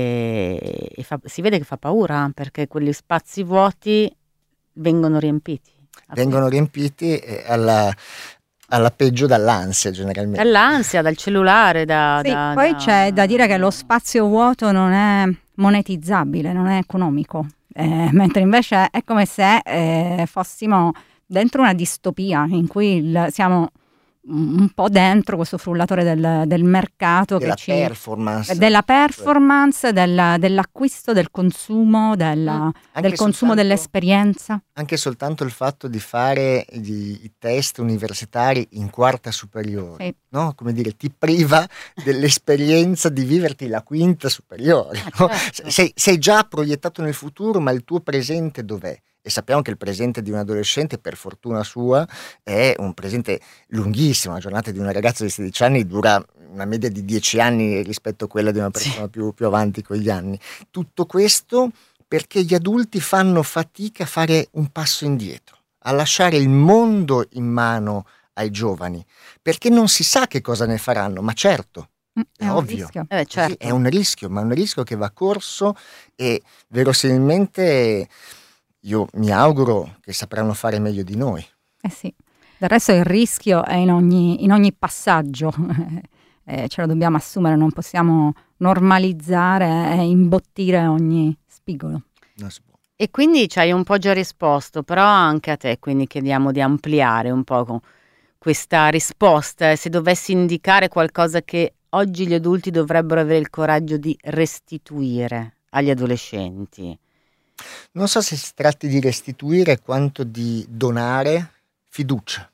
e si vede che fa paura perché quegli spazi vuoti vengono riempiti. Vengono riempiti alla peggio dall'ansia generalmente. Dall'ansia, dal cellulare, poi c'è da dire che lo spazio vuoto non è monetizzabile, non è economico, mentre invece è come se fossimo dentro una distopia in cui siamo un po' dentro questo frullatore del mercato, della che performance, della performance, dell'acquisto, del consumo, del consumo dell'esperienza. Anche soltanto il fatto di fare i test universitari in quarta superiore, Sì. no? Come dire, ti priva dell'esperienza di viverti la quinta superiore, no? Certo. Sei già proiettato nel futuro, ma il tuo presente dov'è? E sappiamo che il presente di un adolescente, per fortuna sua, è un presente lunghissimo. La giornata di una ragazza di 16 anni dura una media di 10 anni rispetto a quella di una persona più avanti con gli anni. Tutto questo perché gli adulti fanno fatica a fare un passo indietro, a lasciare il mondo in mano ai giovani, perché non si sa che cosa ne faranno, ma certo, è un ovvio. rischio. Certo. Sì, è un rischio, ma un rischio che va corso, e verosimilmente io mi auguro che sapranno fare meglio di noi. Sì. Del resto il rischio è in ogni passaggio, ce lo dobbiamo assumere, non possiamo normalizzare e imbottire ogni spigolo. Non si può. E quindi ci hai un po' già risposto, però anche a te quindi chiediamo di ampliare un po' con questa risposta. Se dovessi indicare qualcosa che oggi gli adulti dovrebbero avere il coraggio di restituire agli adolescenti. Non so se si tratti di restituire quanto di donare fiducia.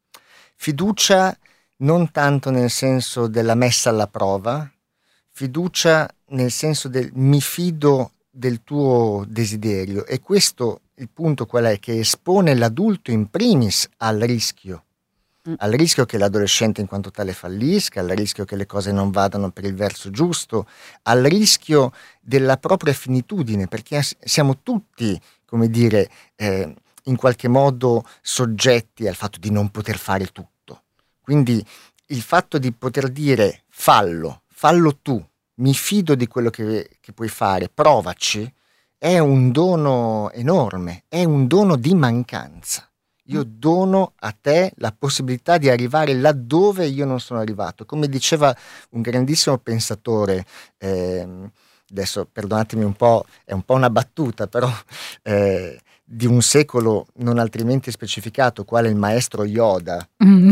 Fiducia non tanto nel senso della messa alla prova, fiducia nel senso del mi fido del tuo desiderio, e questo il punto qual è? Che espone l'adulto in primis al rischio che l'adolescente in quanto tale fallisca, al rischio che le cose non vadano per il verso giusto, al rischio della propria finitudine, perché siamo tutti, come dire, in qualche modo soggetti al fatto di non poter fare tutto. Quindi il fatto di poter dire fallo tu, mi fido di quello che puoi fare, provaci, è un dono enorme, è un dono di mancanza. Io dono a te la possibilità di arrivare laddove io non sono arrivato. Come diceva un grandissimo pensatore, adesso perdonatemi un po', è un po' una battuta, però di un secolo non altrimenti specificato, quale il maestro Yoda.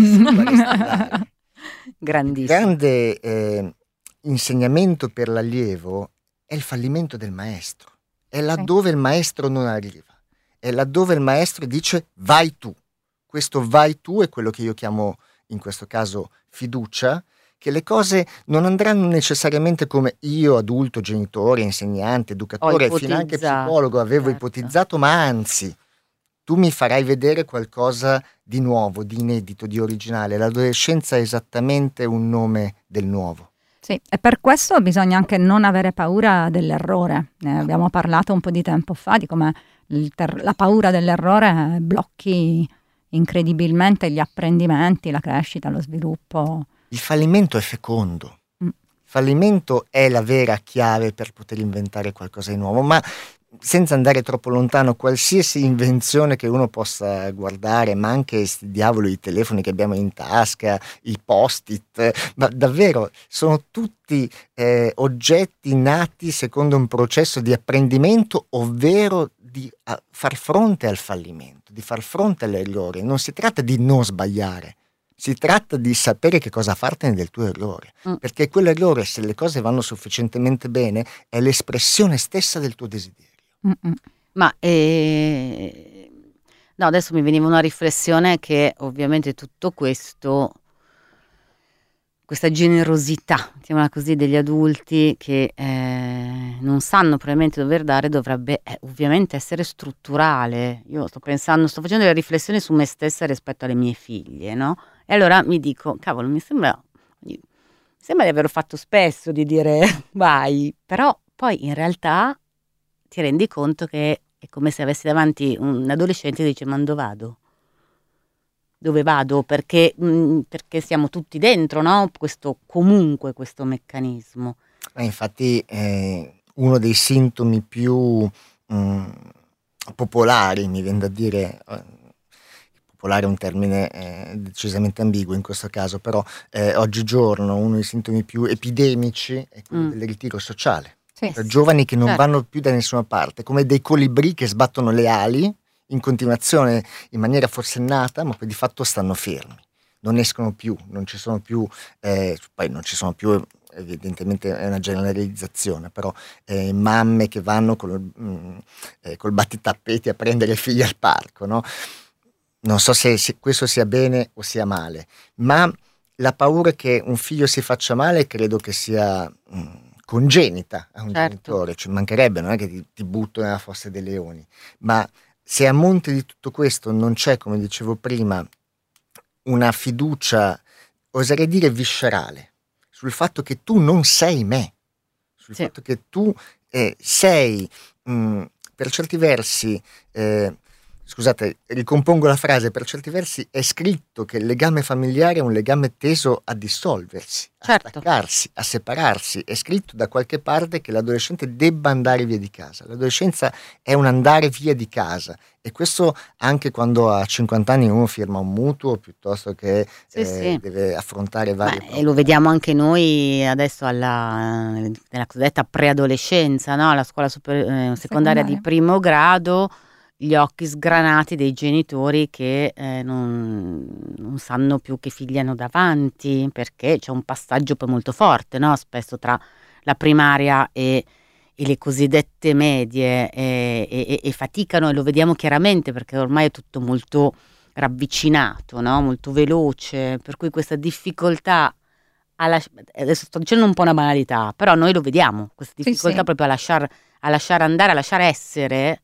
Grandissimo. Grande insegnamento per l'allievo è il fallimento del maestro. È laddove il maestro non arriva. È laddove il maestro dice vai tu. Questo vai tu è quello che io chiamo in questo caso fiducia, che le cose non andranno necessariamente come io, adulto, genitore, insegnante, educatore, finanche psicologo, avevo ipotizzato, ma anzi, tu mi farai vedere qualcosa di nuovo, di inedito, di originale. L'adolescenza è esattamente un nome del nuovo. Sì, e per questo bisogna anche non avere paura dell'errore. Ne abbiamo parlato un po' di tempo fa, di come la paura dell'errore blocchi incredibilmente gli apprendimenti, la crescita, lo sviluppo. Il fallimento è fecondo. Il fallimento è la vera chiave per poter inventare qualcosa di nuovo, ma senza andare troppo lontano, qualsiasi invenzione che uno possa guardare, ma anche sti diavolo i telefoni che abbiamo in tasca, i post-it, ma davvero sono tutti oggetti nati secondo un processo di apprendimento, ovvero di far fronte al fallimento, di far fronte all'errore. Non si tratta di non sbagliare, si tratta di sapere che cosa fartene del tuo errore, perché quell'errore, se le cose vanno sufficientemente bene, è l'espressione stessa del tuo desiderio. Ma no, adesso mi veniva una riflessione che ovviamente tutto questo, questa generosità, chiamiamola così, degli adulti che non sanno probabilmente dover dare, dovrebbe ovviamente essere strutturale. Io sto facendo delle riflessioni su me stessa rispetto alle mie figlie, no? E allora mi dico, cavolo, mi sembra di averlo fatto spesso, di dire vai, però poi in realtà ti rendi conto che è come se avessi davanti un adolescente che dice ma dove vado? Dove vado? Perché siamo tutti dentro, no? Questo meccanismo. Infatti uno dei sintomi più popolari, mi viene da dire, popolare è un termine decisamente ambiguo in questo caso, però oggigiorno uno dei sintomi più epidemici è quello del ritiro sociale. Sì. Giovani che non vanno più da nessuna parte, come dei colibrì che sbattono le ali in continuazione in maniera forsennata, ma poi di fatto stanno fermi. non escono più, non ci sono più, poi non ci sono più, evidentemente è una generalizzazione, però mamme che vanno col battitappeti a prendere i figli al parco, no? Non so se questo sia bene o sia male, ma la paura che un figlio si faccia male credo che sia congenita a un genitore, ci mancherebbe, non è che ti butto nella fossa dei leoni, ma se a monte di tutto questo non c'è, come dicevo prima, una fiducia, oserei dire viscerale, sul fatto che tu non sei me, sul fatto che tu sei, per certi versi, scusate, ricompongo la frase, per certi versi è scritto che il legame familiare è un legame teso a dissolversi, a staccarsi, a separarsi. È scritto da qualche parte che l'adolescente debba andare via di casa. L'adolescenza è un andare via di casa, e questo anche quando a 50 anni uno firma un mutuo piuttosto che deve affrontare vari problemi. E lo vediamo anche noi adesso nella cosiddetta preadolescenza, no? Alla scuola secondaria di primo grado, gli occhi sgranati dei genitori che non sanno più che figli hanno davanti, perché c'è un passaggio poi molto forte, no? Spesso tra la primaria e le cosiddette medie, e faticano, e lo vediamo chiaramente perché ormai è tutto molto ravvicinato, no? Molto veloce, per cui questa difficoltà adesso sto dicendo un po' una banalità, però noi lo vediamo, questa difficoltà proprio a lasciare andare, a lasciare essere,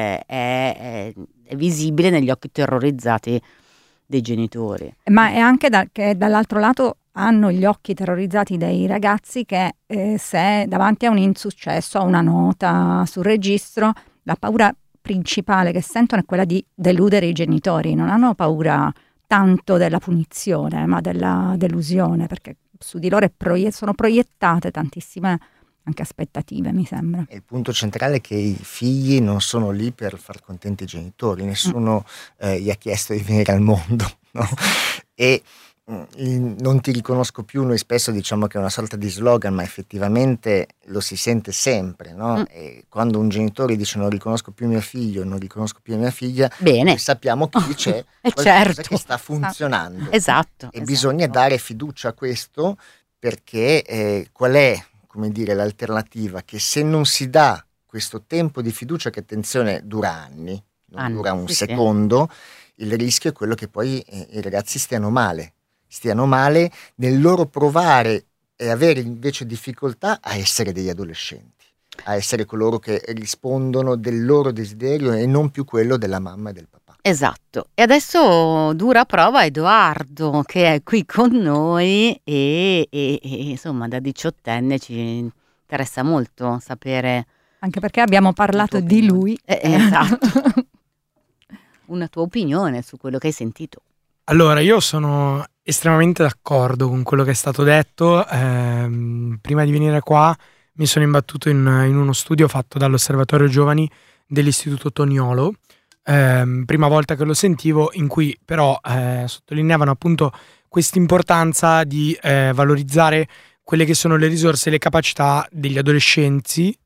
è visibile negli occhi terrorizzati dei genitori. Ma è anche che dall'altro lato hanno gli occhi terrorizzati dei ragazzi che se davanti a un insuccesso, a una nota sul registro, la paura principale che sentono è quella di deludere i genitori. Non hanno paura tanto della punizione, ma della delusione, perché su di loro sono proiettate tantissime anche aspettative, mi sembra. Il punto centrale è che i figli non sono lì per far contenti i genitori, nessuno gli ha chiesto di venire al mondo, no? E non ti riconosco più, noi spesso diciamo che è una sorta di slogan, ma effettivamente lo si sente sempre, no? E quando un genitore dice non riconosco più mio figlio, non riconosco più mia figlia, bene, sappiamo che lì c'è qualcosa che sta funzionando. Esatto. E bisogna dare fiducia a questo, perché qual è, come dire, l'alternativa? Che se non si dà questo tempo di fiducia, che attenzione dura anni, non dura un secondo, il rischio è quello che poi i ragazzi stiano male nel loro provare e avere invece difficoltà a essere degli adolescenti, a essere coloro che rispondono del loro desiderio e non più quello della mamma e del papà. Esatto. E adesso dura prova Edoardo, che è qui con noi e insomma da 18enne ci interessa molto sapere. Anche perché abbiamo parlato di lui. Esatto. Una tua opinione su quello che hai sentito. Allora, io sono estremamente d'accordo con quello che è stato detto. Prima di venire qua mi sono imbattuto in uno studio fatto dall'Osservatorio Giovani dell'Istituto Toniolo, prima volta che lo sentivo, in cui però sottolineavano appunto quest'importanza di valorizzare quelle che sono le risorse e le capacità degli adolescenti,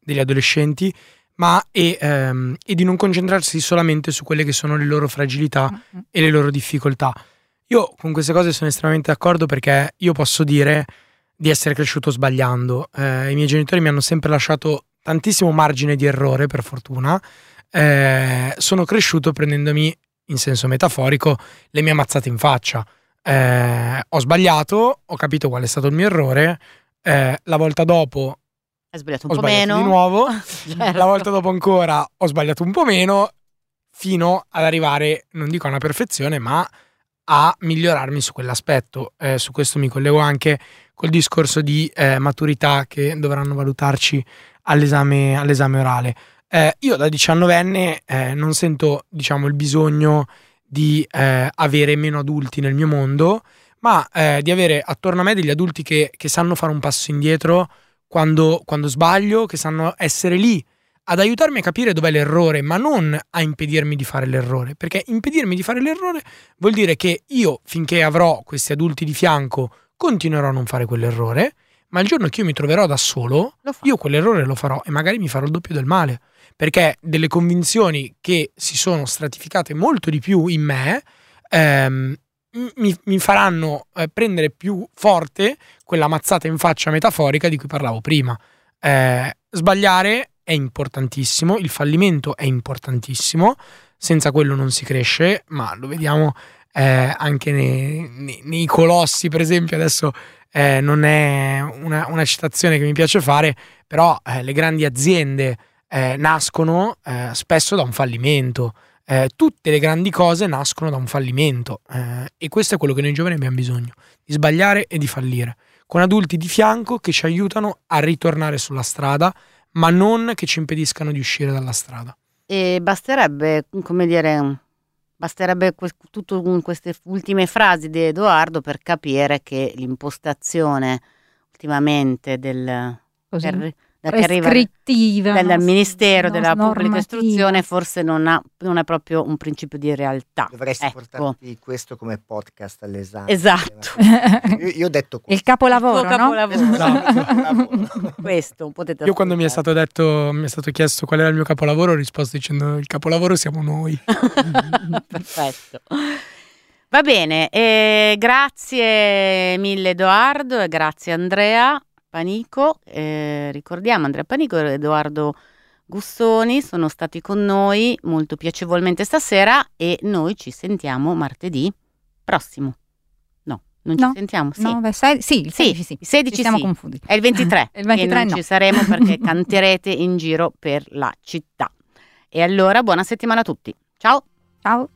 ma e di non concentrarsi solamente su quelle che sono le loro fragilità e le loro difficoltà. Io con queste cose sono estremamente d'accordo, perché io posso dire di essere cresciuto sbagliando. I miei genitori mi hanno sempre lasciato tantissimo margine di errore, per fortuna. Sono cresciuto prendendomi, in senso metaforico, le mie mazzate in faccia. Ho sbagliato, ho capito qual è stato il mio errore, la volta dopo hai sbagliato un po' meno di nuovo, certo. La volta dopo ancora ho sbagliato un po' meno, fino ad arrivare, non dico a una perfezione, ma a migliorarmi su quell'aspetto. Su questo mi collego anche col discorso di maturità che dovranno valutarci all'esame orale. Io da 19enne non sento, diciamo, il bisogno di avere meno adulti nel mio mondo, ma di avere attorno a me degli adulti che sanno fare un passo indietro quando sbaglio, che sanno essere lì ad aiutarmi a capire dov'è l'errore, ma non a impedirmi di fare l'errore, perché impedirmi di fare l'errore vuol dire che io, finché avrò questi adulti di fianco, continuerò a non fare quell'errore, ma il giorno che io mi troverò da solo, io quell'errore lo farò e magari mi farò il doppio del male, perché delle convinzioni che si sono stratificate molto di più in me mi faranno prendere più forte quella mazzata in faccia metaforica di cui parlavo prima. Sbagliare è importantissimo, il fallimento è importantissimo, senza quello non si cresce, ma lo vediamo anche nei colossi, per esempio. Adesso non è una citazione che mi piace fare, però le grandi aziende nascono spesso da un fallimento. Tutte le grandi cose nascono da un fallimento, e questo è quello che noi giovani abbiamo bisogno, di sbagliare e di fallire, con adulti di fianco che ci aiutano a ritornare sulla strada, ma non che ci impediscano di uscire dalla strada. E basterebbe, come dire, tutto con queste ultime frasi di Edoardo per capire che l'impostazione ultimamente prescrittiva del Ministero della Pubblica normativa. Istruzione forse non è proprio un principio di realtà. Dovresti portarti questo come podcast all'esame. Esatto. Io ho detto questo. Il capolavoro, Il tuo no? capolavoro. Questo potete Io quando mi è ascoltare. mi è stato chiesto qual era il mio capolavoro, ho risposto dicendo: il capolavoro siamo noi. Perfetto. Va bene, grazie mille Edoardo e grazie Andrea Panico. Ricordiamo, Andrea Panico e Edoardo Gussoni sono stati con noi molto piacevolmente stasera, e noi ci sentiamo martedì prossimo. No, non ci No. sentiamo? Sì. No, beh, sì, il 16 sì. Il 16 Ci siamo sì. confusi. È il 23. Il 23 che non no. ci saremo perché canterete in giro per la città. E allora buona settimana a tutti. Ciao. Ciao.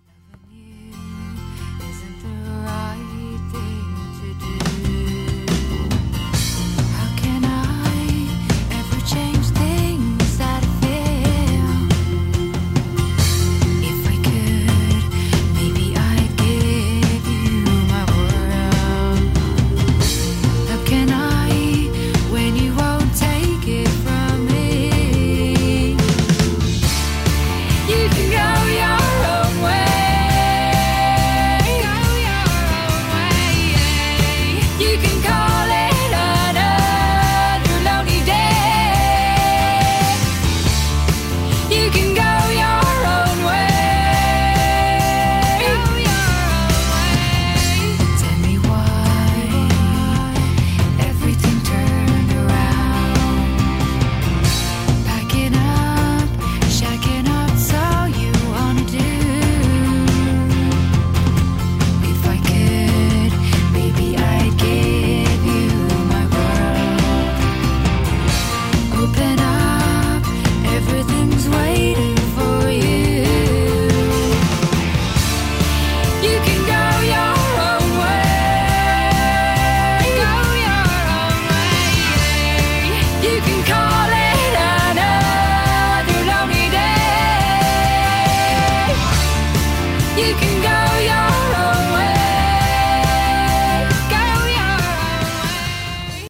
Isn't the right thing to do? How can I ever change things that I feel? If I could, maybe I'd give you my world. How can I when you won't take it from me? You can go your own way. You can call it another lonely day. You can go your own way. Tell me why everything turned around. Packing up, shacking up's all you wanna do. If I could, maybe I'd give you my world. Open up, everything's waiting for you. You can go your own way. Go your own way. You can call it another lonely day. You can go